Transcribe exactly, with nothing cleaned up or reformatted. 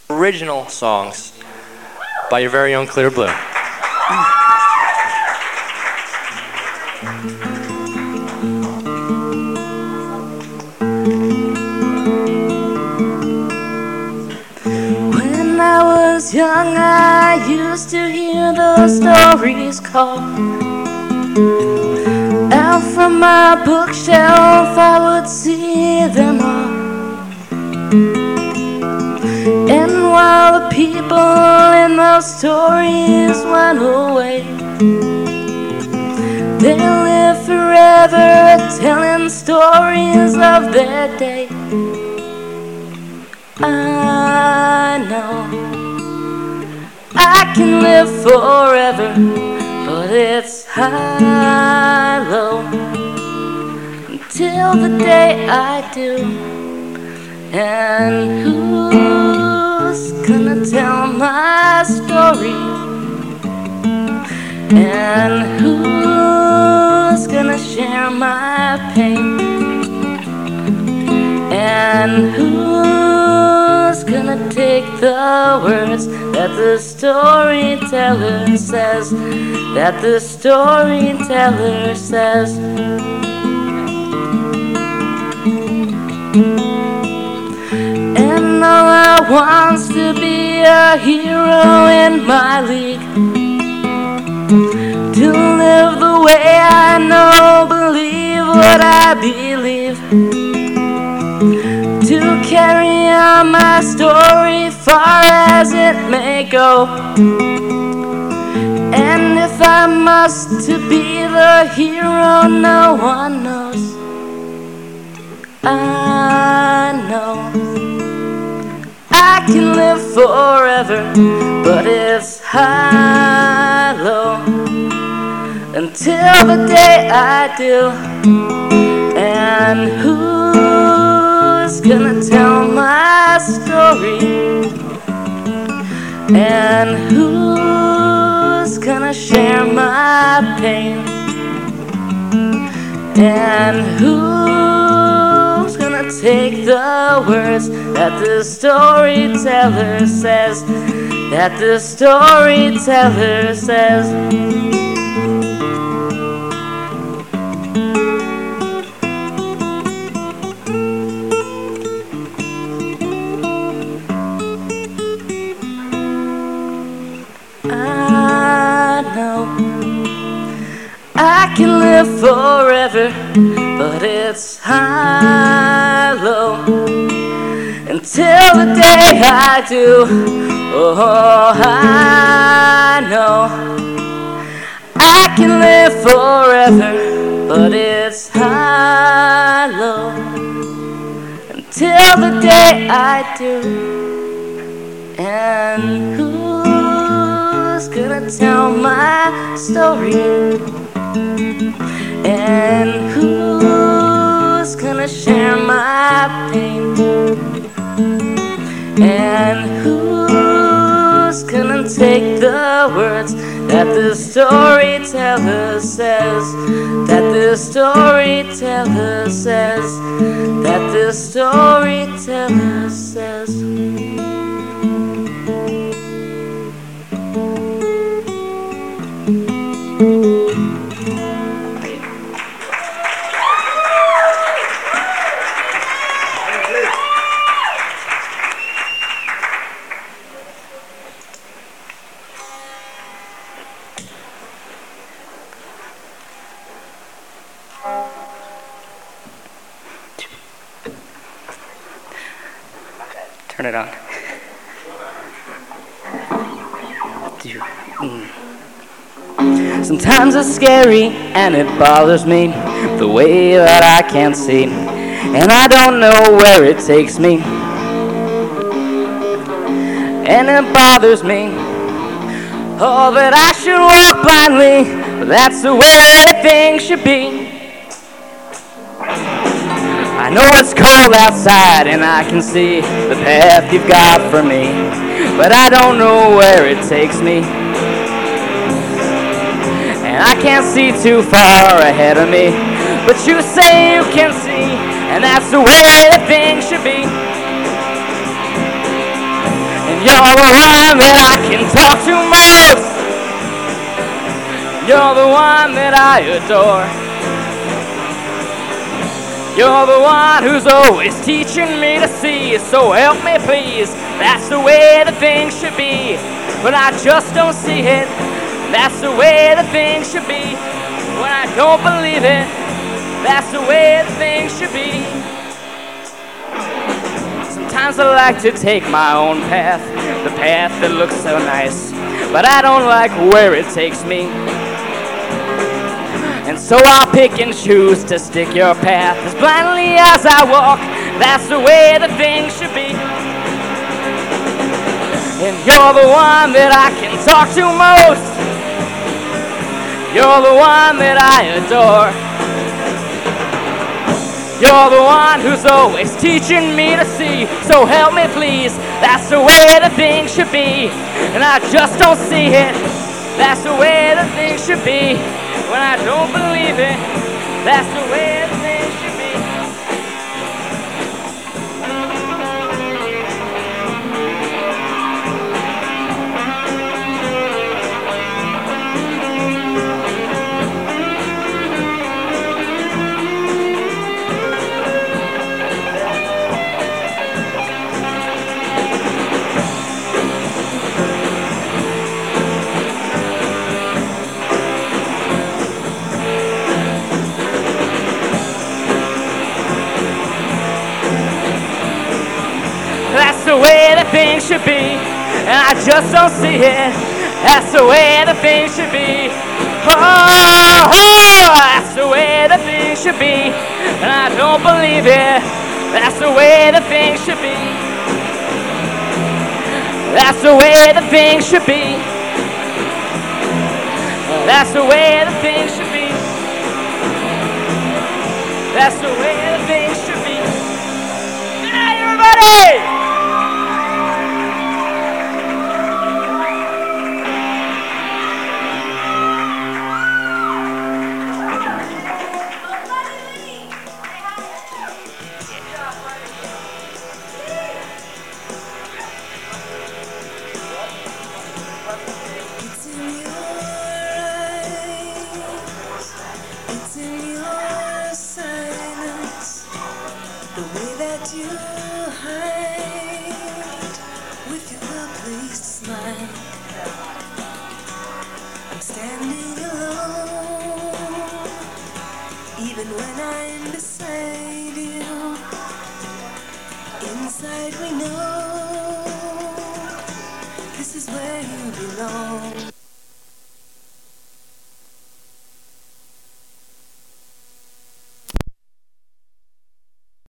original songs by your very own Clear Blue. When I was young, I used to hear those stories called out from my bookshelf. I would see them all, and while the people in those stories went away, they live forever telling stories of their day. I know I can live forever, but it's high-low until the day I do. And who's gonna tell my story? And who's gonna share my pain? And who's gonna take the words that the storyteller says, that the storyteller says? And all I want's to be a hero in my league, to live the way I know, believe what I believe, to carry on my story far as it may go. And if I must to be the hero no one knows, I know I can live forever, but it's high-low until the day I do. And who's gonna tell my story? And who's gonna share my pain? And who's gonna take the words that the storyteller says, that the storyteller says? I know I can live forever, but it's high-low until the day I do. Oh, I know I can live forever, but it's high-low until the day I do. And who's gonna tell my story? And who's gonna share my pain? And who's gonna take the words that the storyteller says, that the storyteller says, that the storyteller says? Turn it on. Sometimes it's scary and it bothers me, the way that I can't see, and I don't know where it takes me. And it bothers me, oh, that I should walk blindly, but that's the way things should be. I know it's cold outside and I can see the path you've got for me, but I don't know where it takes me. And I can't see too far ahead of me, but you say you can see, and that's the way things should be. And You're the one that I can talk to most. You're the one that I adore. You're the one who's always teaching me to see. So help me please, that's the way the things should be. But I just don't see it. That's the way the things should be. When I don't believe it, that's the way the things should be. Sometimes I like to take my own path, the path that looks so nice, but I don't like where it takes me. And so I'll pick and choose to stick your path as blindly as I walk. That's the way the things should be. And you're the one that I can talk to most. You're the one that I adore. You're the one who's always teaching me to see. So help me please, that's the way the things should be. And I just don't see it. That's the way the things should be. When I don't believe it, that's the way the things should be. That's the way the things should be, and I just don't see it. That's the way the things should be. Oh, oh, that's the way the things should be, and I don't believe it. That's the way the things should be. That's the way the things should be. That's the way the things should be. That's the way the things should be. Good night, everybody! The way that you hide with your lovely smile. I'm standing alone, even when I'm beside you. Inside we know this is where you belong.